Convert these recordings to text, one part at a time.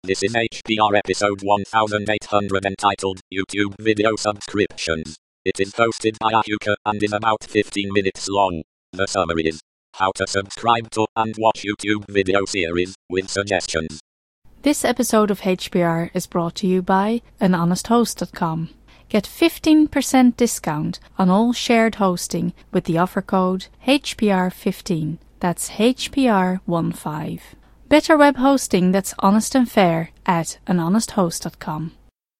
This is HPR episode 1800 entitled YouTube Video Subscriptions. It is hosted by Ahuka and is about 15 minutes long. The summary is how to subscribe to and watch YouTube video series with suggestions. This episode of HPR is brought to you by anhonesthost.com. Get 15% discount on all shared hosting with the offer code HPR15. That's HPR15. Better web hosting that's honest and fair at anhonesthost.com.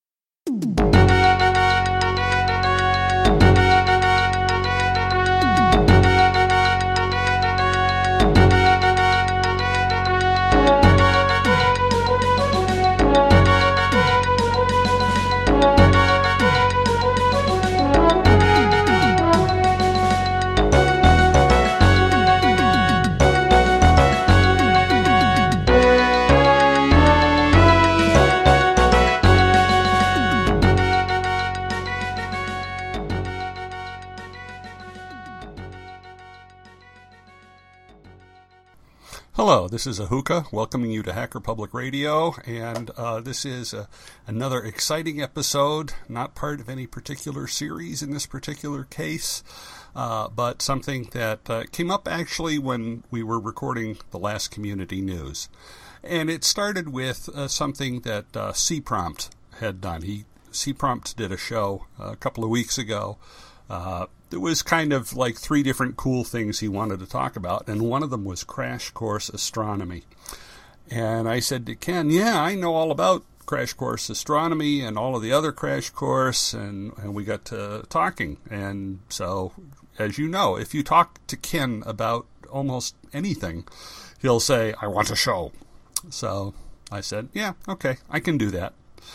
Hello, this is Ahuka, welcoming you to Hacker Public Radio, and this is another exciting episode, not part of any particular series in this particular case, but something that came up actually when we were recording the last community news. And it started with something that CPrompt had done. CPrompt did a show a couple of weeks ago. There was kind of like three different cool things he wanted to talk about, and one of them was Crash Course Astronomy. And I said to Ken, yeah, I know all about Crash Course Astronomy and all of the other Crash Course, and we got to talking. And so, as you know, if you talk to Ken about almost anything, he'll say, I want a show. So I said, yeah, okay, I can do that.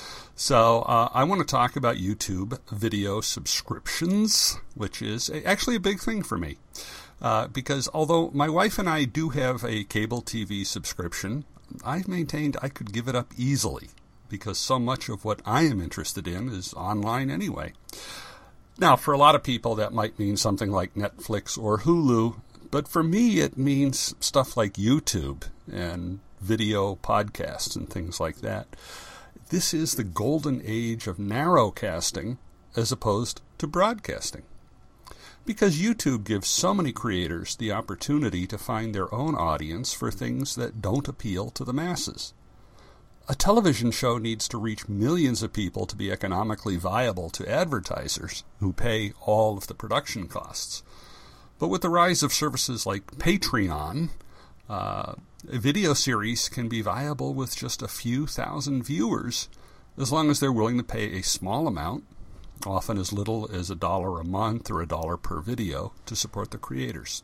So I want to talk about YouTube video subscriptions, which is actually a big thing for me. Because although my wife and I do have a cable TV subscription, I've maintained I could give it up easily because so much of what I am interested in is online anyway. Now, for a lot of people, that might mean something like Netflix or Hulu, but for me, it means stuff like YouTube and video podcasts and things like that. This is the golden age of narrowcasting as opposed to broadcasting. Because YouTube gives so many creators the opportunity to find their own audience for things that don't appeal to the masses. A television show needs to reach millions of people to be economically viable to advertisers who pay all of the production costs. But with the rise of services like Patreon, a video series can be viable with just a few thousand viewers as long as they're willing to pay a small amount, often as little as $1 a month or $1 per video, to support the creators.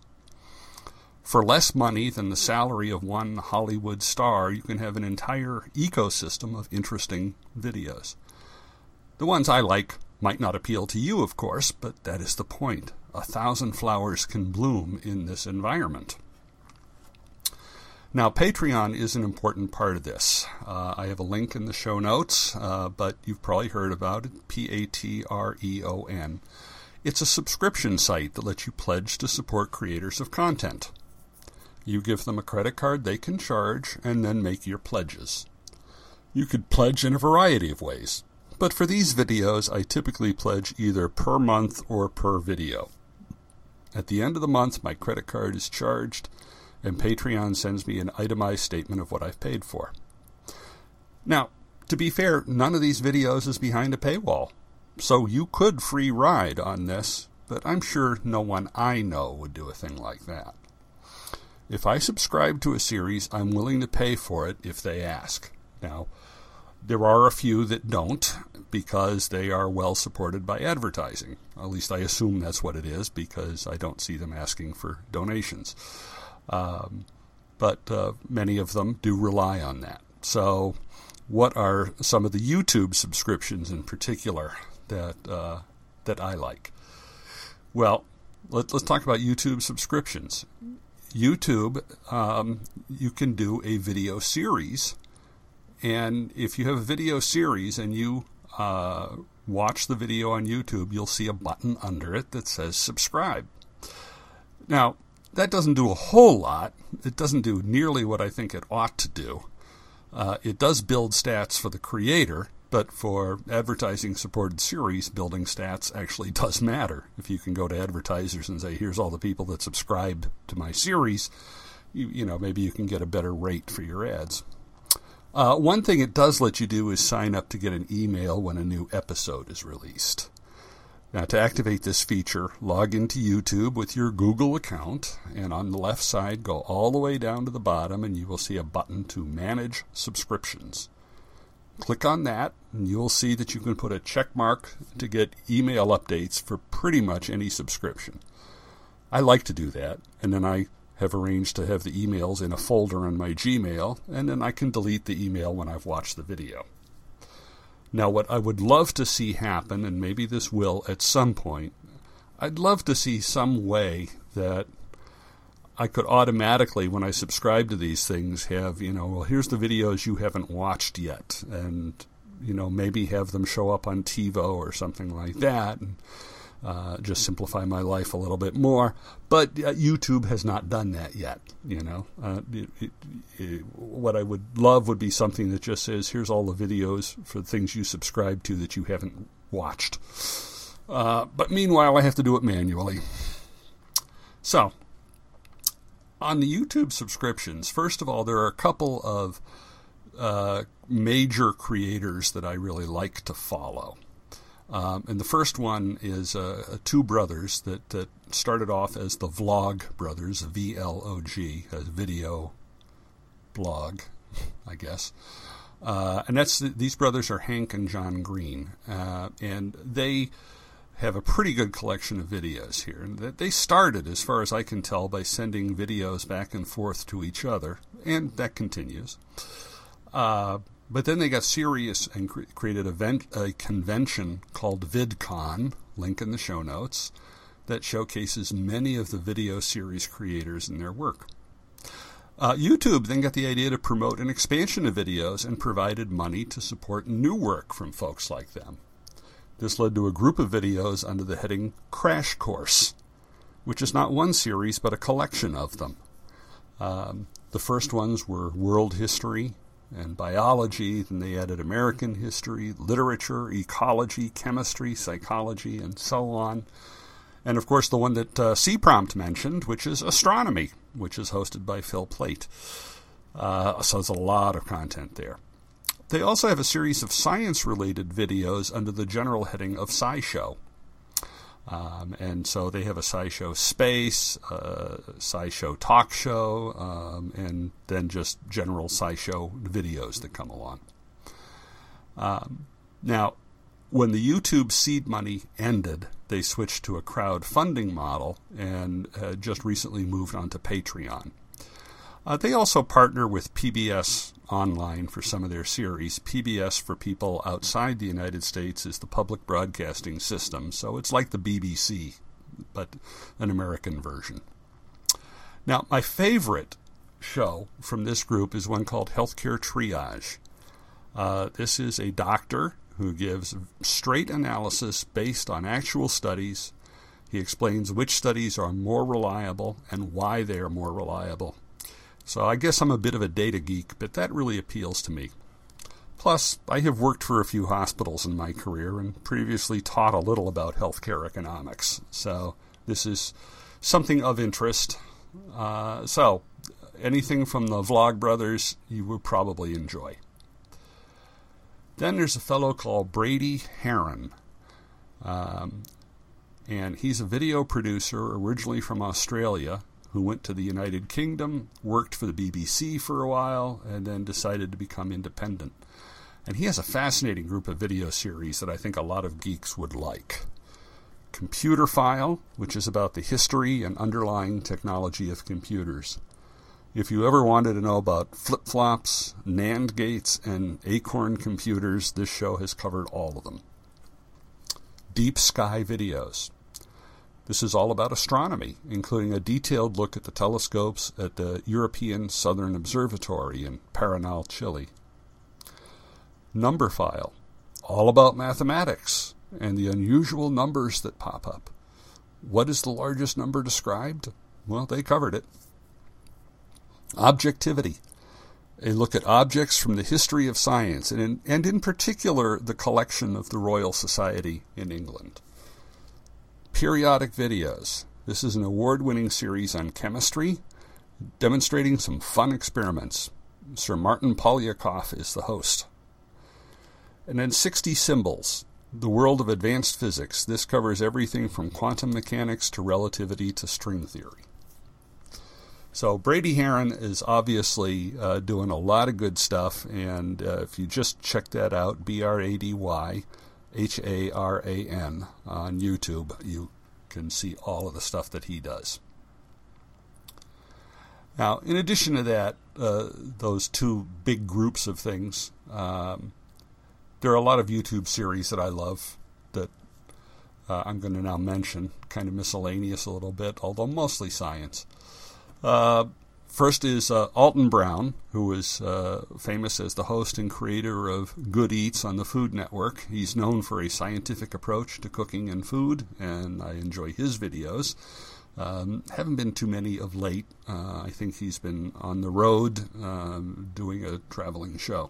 For less money than the salary of one Hollywood star, you can have an entire ecosystem of interesting videos. The ones I like might not appeal to you, of course, but that is the point. 1,000 flowers can bloom in this environment. Now, Patreon is an important part of this. I have a link in the show notes, but you've probably heard about it, Patreon. It's a subscription site that lets you pledge to support creators of content. You give them a credit card they can charge, and then make your pledges. You could pledge in a variety of ways, but for these videos, I typically pledge either per month or per video. At the end of the month, my credit card is charged, and Patreon sends me an itemized statement of what I've paid for. Now, to be fair, none of these videos is behind a paywall, so you could free ride on this, but I'm sure no one I know would do a thing like that. If I subscribe to a series, I'm willing to pay for it if they ask. Now, there are a few that don't, because they are well supported by advertising. At least I assume that's what it is, because I don't see them asking for donations. But many of them do rely on that. So what are some of the YouTube subscriptions in particular that I like? Well, let's talk about YouTube subscriptions. YouTube, you can do a video series, and if you have a video series and you watch the video on YouTube, you'll see a button under it that says subscribe. Now, that doesn't do a whole lot. It doesn't do nearly what I think it ought to do. It does build stats for the creator, but for advertising-supported series, building stats actually does matter. If you can go to advertisers and say, here's all the people that subscribe to my series, you know, maybe you can get a better rate for your ads. One thing it does let you do is sign up to get an email when a new episode is released. Now, to activate this feature, log into YouTube with your Google account, and on the left side, go all the way down to the bottom, and you will see a button to Manage Subscriptions. Click on that, and you will see that you can put a check mark to get email updates for pretty much any subscription. I like to do that, and then I have arranged to have the emails in a folder on my Gmail, and then I can delete the email when I've watched the video. Now, what I would love to see happen, and maybe this will at some point, I'd love to see some way that I could automatically, when I subscribe to these things, have, you know, well, here's the videos you haven't watched yet, and, you know, maybe have them show up on TiVo or something like that, and just simplify my life a little bit more. But YouTube has not done that yet, you know. What I would love would be something that just says, here's all the videos for the things you subscribe to that you haven't watched. But meanwhile, I have to do it manually. So, on the YouTube subscriptions, first of all, there are a couple of major creators that I really like to follow. And the first one is two brothers that started off as the Vlog Brothers, VLOG, a video blog, I guess. And these brothers are Hank and John Green. And they have a pretty good collection of videos here. And they started, as far as I can tell, by sending videos back and forth to each other, and that continues. But then they got serious and created a convention called VidCon, link in the show notes, that showcases many of the video series creators and their work. YouTube then got the idea to promote an expansion of videos and provided money to support new work from folks like them. This led to a group of videos under the heading Crash Course, which is not one series but a collection of them. The first ones were world history and biology, then they added American history, literature, ecology, chemistry, psychology, and so on. And of course the one that C-Prompt mentioned, which is astronomy, which is hosted by Phil Plait. So there's a lot of content there. They also have a series of science-related videos under the general heading of SciShow. And so they have a SciShow Space, SciShow Talk Show, and then just general SciShow videos that come along. Now, when the YouTube seed money ended, they switched to a crowdfunding model and just recently moved on to Patreon. They also partner with PBS Online for some of their series. PBS, for people outside the United States, is the public broadcasting system, so it's like the BBC, but an American version. Now, my favorite show from this group is one called Healthcare Triage. This is a doctor who gives straight analysis based on actual studies. He explains which studies are more reliable and why they are more reliable. So I guess I'm a bit of a data geek, but that really appeals to me. Plus, I have worked for a few hospitals in my career and previously taught a little about healthcare economics. So this is something of interest. So anything from the Vlog Brothers you would probably enjoy. Then there's a fellow called Brady Heron. And he's a video producer originally from Australia, who went to the United Kingdom, worked for the BBC for a while, and then decided to become independent. And he has a fascinating group of video series that I think a lot of geeks would like. Computer File, which is about the history and underlying technology of computers. If you ever wanted to know about flip-flops, NAND gates, and Acorn computers, this show has covered all of them. Deep Sky Videos. This is all about astronomy, including a detailed look at the telescopes at the European Southern Observatory in Paranal, Chile. Number File, all about mathematics and the unusual numbers that pop up. What is the largest number described? Well, they covered it. Objectivity, a look at objects from the history of science, and in particular the collection of the Royal Society in England. Periodic videos. This is an award-winning series on chemistry, demonstrating some fun experiments. Sir Martin Polyakov is the host. And then 60 Symbols, the world of advanced physics. This covers everything from quantum mechanics to relativity to string theory. So Brady Haran is obviously doing a lot of good stuff, and if you just check that out, BradyHaran on YouTube, you can see all of the stuff that he does. Now, in addition to that, those two big groups of things, there are a lot of YouTube series that I love that I'm going to now mention, kind of miscellaneous a little bit, although mostly science. First is Alton Brown, who is famous as the host and creator of Good Eats on the Food Network. He's known for a scientific approach to cooking and food, and I enjoy his videos. Haven't been too many of late. I think he's been on the road doing a traveling show.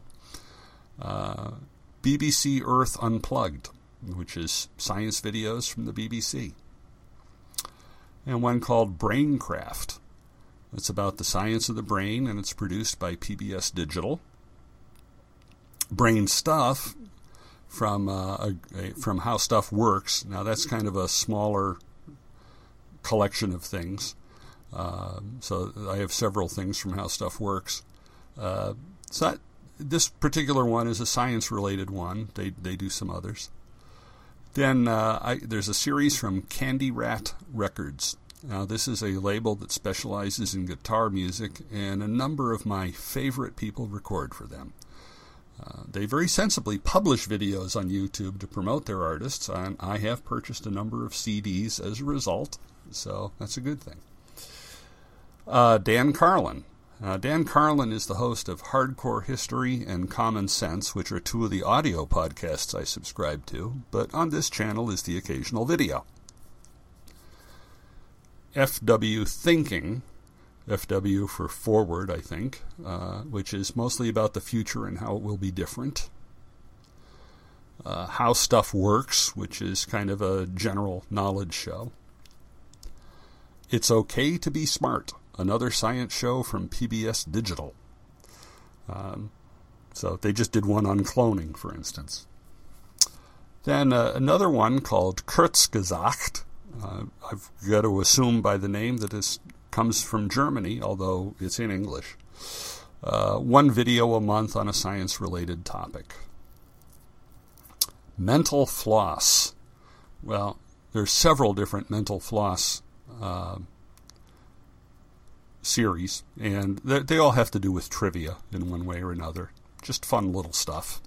BBC Earth Unplugged, which is science videos from the BBC. And one called Braincraft. It's about the science of the brain, and it's produced by PBS Digital. Brain Stuff, from How Stuff Works. Now, that's kind of a smaller collection of things. So I have several things from How Stuff Works. This particular one is a science-related one. They do some others. Then there's a series from Candy Rat Records. Now, this is a label that specializes in guitar music, and a number of my favorite people record for them. They very sensibly publish videos on YouTube to promote their artists, and I have purchased a number of CDs as a result, so that's a good thing. Dan Carlin. Dan Carlin is the host of Hardcore History and Common Sense, which are two of the audio podcasts I subscribe to, but on this channel is the occasional video. FW Thinking, FW for forward, I think, which is mostly about the future and how it will be different. How Stuff Works, which is kind of a general knowledge show. It's Okay to Be Smart, another science show from PBS Digital. So they just did one on cloning, for instance. Then another one called Kurzgesagt. I've got to assume by the name that this comes from Germany, although it's in English. One video a month on a science-related topic. Mental Floss. Well, there's several different Mental Floss series, and they all have to do with trivia in one way or another. Just fun little stuff.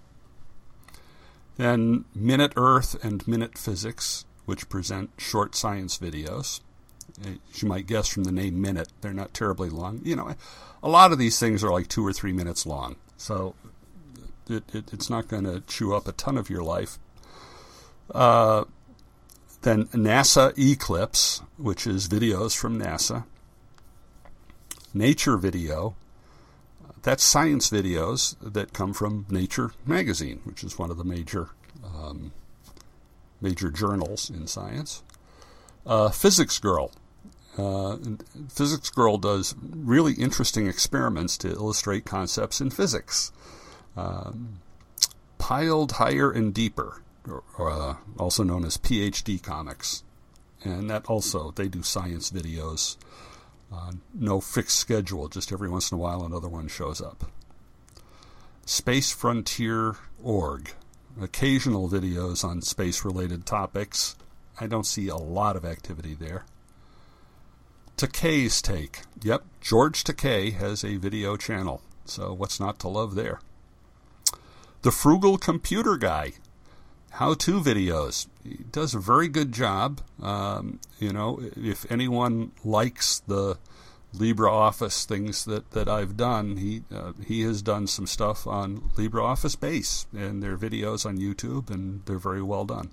Then Minute Earth and Minute Physics, which present short science videos. As you might guess from the name Minute, they're not terribly long. You know, a lot of these things are like 2 or 3 minutes long, so it's not going to chew up a ton of your life. Then NASA Eclipse, which is videos from NASA. Nature Video, that's science videos that come from Nature magazine, which is one of the major journals in science. Physics Girl. Physics Girl does really interesting experiments to illustrate concepts in physics. Piled Higher and Deeper, or also known as PhD Comics. And that also, they do science videos. No fixed schedule, just every once in a while another one shows up. Spacefrontier.org. Occasional videos on space-related topics. I don't see a lot of activity there. Takei's Take. Yep, George Takei has a video channel, so what's not to love there? The Frugal Computer Guy. How-to videos. He does a very good job. If anyone likes the LibreOffice things that I've done, he has done some stuff on LibreOffice Base, and their videos on YouTube, and they're very well done.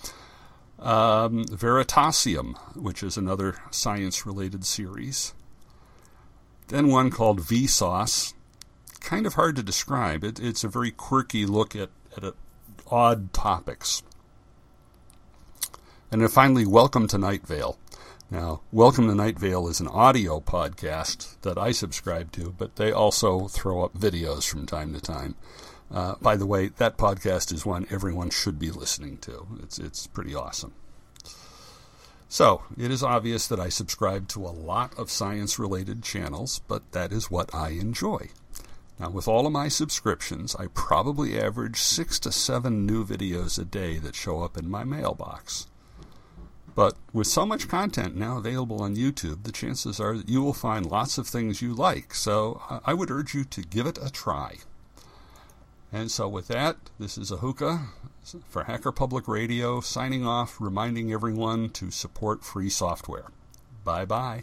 Veritasium, which is another science-related series. Then one called Vsauce. kind of hard to describe. It's a very quirky look at odd topics. And then finally, Welcome to Night Vale. Now, Welcome to Night Vale is an audio podcast that I subscribe to, but they also throw up videos from time to time. By the way, that podcast is one everyone should be listening to. It's pretty awesome. So, it is obvious that I subscribe to a lot of science-related channels, but that is what I enjoy. Now, with all of my subscriptions, I probably average 6 to 7 new videos a day that show up in my mailbox. But with so much content now available on YouTube, the chances are that you will find lots of things you like, so I would urge you to give it a try. And so with that, this is Ahuka for Hacker Public Radio, signing off, reminding everyone to support free software. Bye-bye.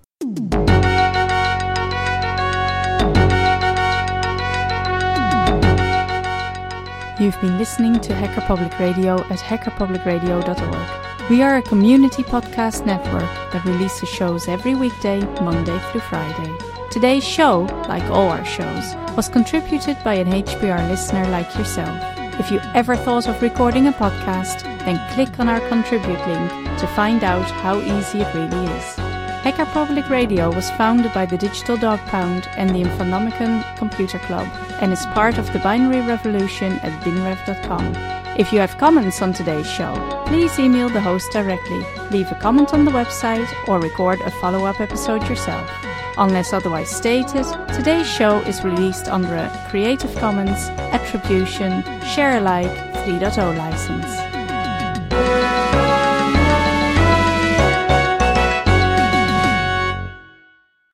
You've been listening to Hacker Public Radio at hackerpublicradio.org. We are a community podcast network that releases shows every weekday, Monday through Friday. Today's show, like all our shows, was contributed by an HPR listener like yourself. If you ever thought of recording a podcast, then click on our contribute link to find out how easy it really is. Hacker Public Radio was founded by the Digital Dog Pound and the Infonomicon Computer Club and is part of the binary revolution at binrev.com. If you have comments on today's show, please email the host directly, leave a comment on the website, or record a follow-up episode yourself. Unless otherwise stated, today's show is released under a Creative Commons Attribution Share Alike 3.0 license.